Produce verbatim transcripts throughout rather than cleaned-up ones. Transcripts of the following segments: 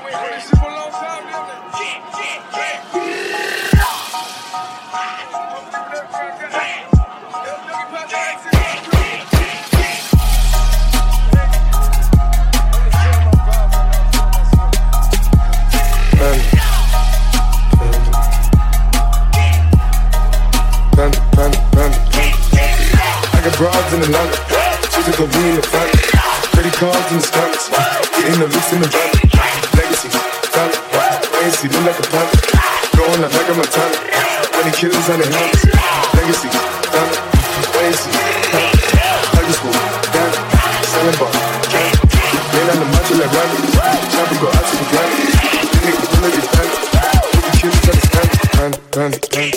Broads in the London, she's a go be in the front. Credit cards in the stunts, getting the looks in the van. Legacy, family, fancy, look like a pun. Going out like I'm a ton. Many killers on their hands. Legacy, family, fancy, family. High school, damn, selling ball, can. Rain on the macho like Randy. Chopper go out to the ground. They make the bullet get banned. Put the killers on the stand. Band, band, band.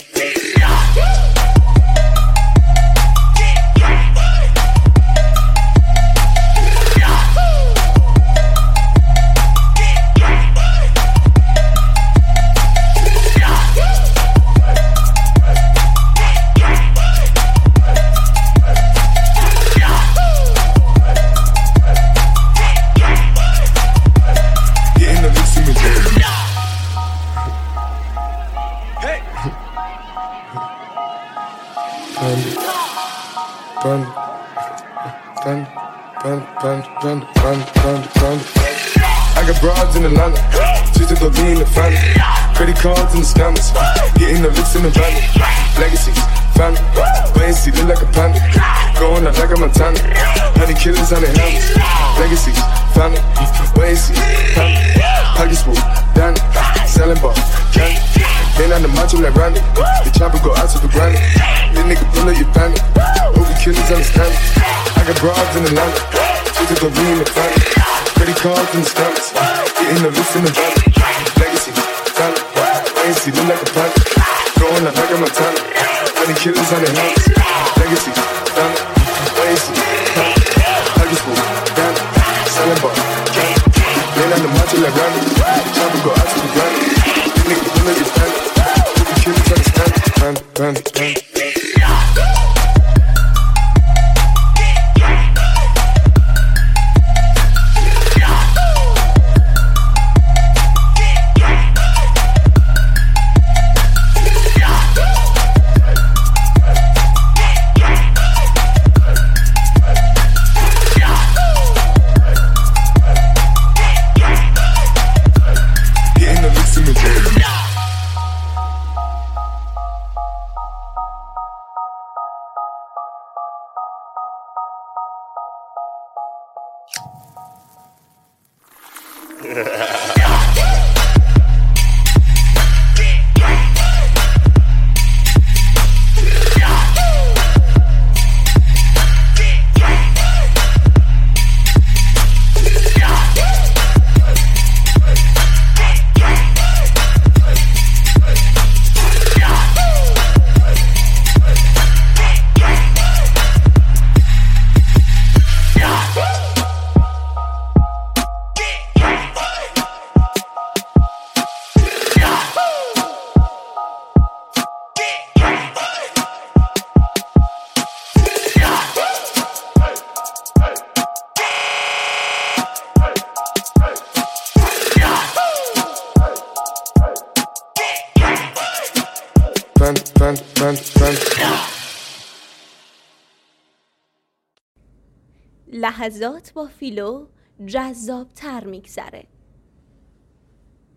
Panda, panda, panda, panda, panda, panda, panda, panda. I got broads in Atlanta, just to go be in the family. Credit cards and the scammers, getting the licks in the van. Legacies, family, fancy, look like a panda. Going out like a Montana, honey killers on their hands. Legacies, family, fancy, family. Pocket smooth, Danny, selling ball, candy. Ain't on the macho like Randy, the chopper go out to the granny. This nigga pull up your panic. Killers understand it. I got broads in Atlanta, just to go be in the family. Credit cards and the stamps, getting the looks in the van. Legacy, family, fancy, look like a panda. Going out like a Montana, honey killers on their hands. Legacy, family, fancy, family. Huggy school, Danny, selling ball, candy. Ain't on the macho like Randy, the chopper go out to the granny. This nigga pull up your panic. Put the killers understand it. Panda, panda, panda. لحظات با فیلو جذاب تر میگذره.